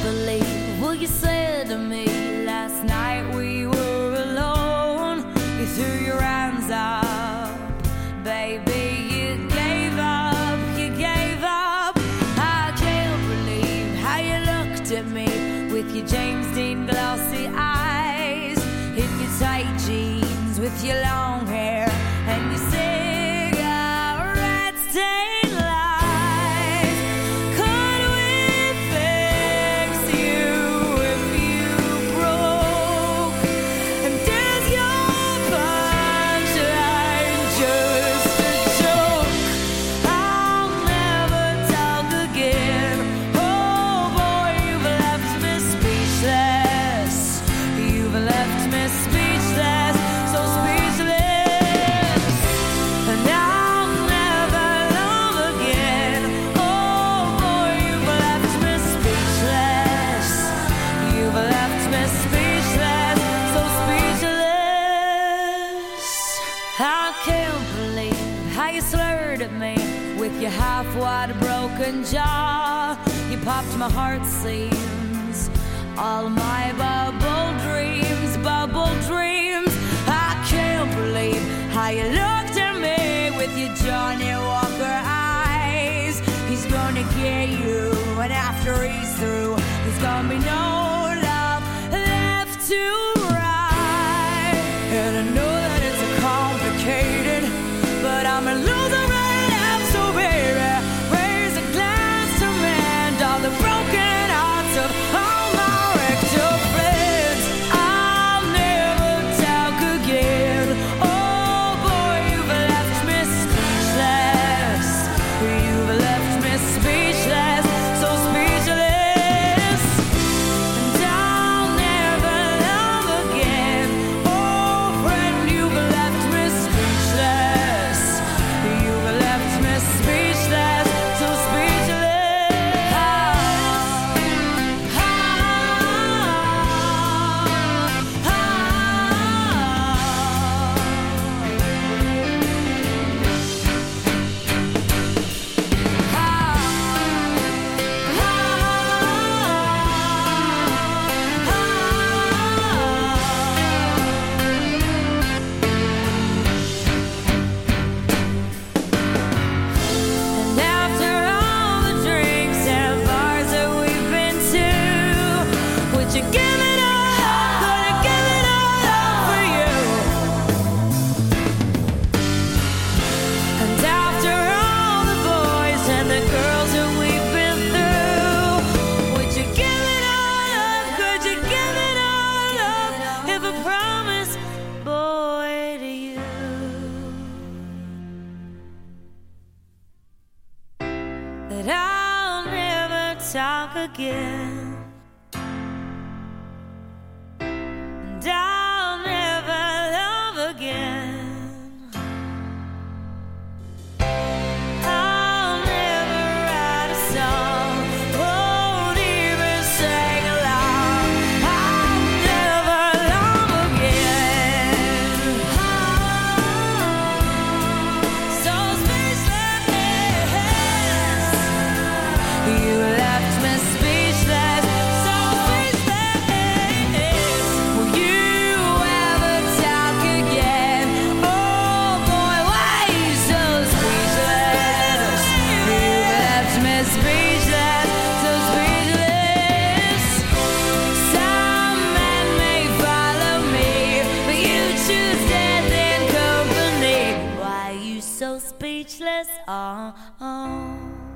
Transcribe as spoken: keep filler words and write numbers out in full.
believe what you said to me last night. We were alone. You threw your hands up, baby. You gave up, you gave up. I can't believe how you looked at me with your James Dean glossy eyes, in your tight jeans with your long hair and your cigarette stained lies. Could we fix you if you broke? And is your punchline just a joke? I'll never talk again. Oh boy, you've left me speechless. You've left me speechless, so speechless. And I'll never love again. Oh boy, you've left me speechless. You've left me speechless, so speechless. I can't believe how you slurred at me with your half-wide broken jaw. You popped my heart seams, all my bubble dreams, bubble dreams. I can't believe how you looked at me with your Johnny Walker eyes. He's gonna get you, and after he's through, there's gonna be no love left to ride. And I know that it's complicated, but I'm a loser right now, so baby, raise a glass to mend all the broken hearts of all my wrecked up friends. I'll never talk again. Oh boy, you've left me speechless. You've left me speechless, so speechless. And I'll never love again. Oh friend, you've left me speechless. You've left me speechless, so speechless. Ah, ah, ah. And after all the drinks and bars that we've been to, would you give it all? Would I give it all up for you? And after all the boys and the girls that we've been through, would you give it all up? Could you give it all up if I promise, boy, to you that I'll never talk again, and I'll never love again. I'll never write a song, won't even sing along. I'll never love again. So speechless. You left me speechless, so speechless. Will you ever talk again? Oh boy, why you so speechless? You left me speechless, so speechless. Some men may follow me, but you choose death in company. Why you so speechless? Oh, oh.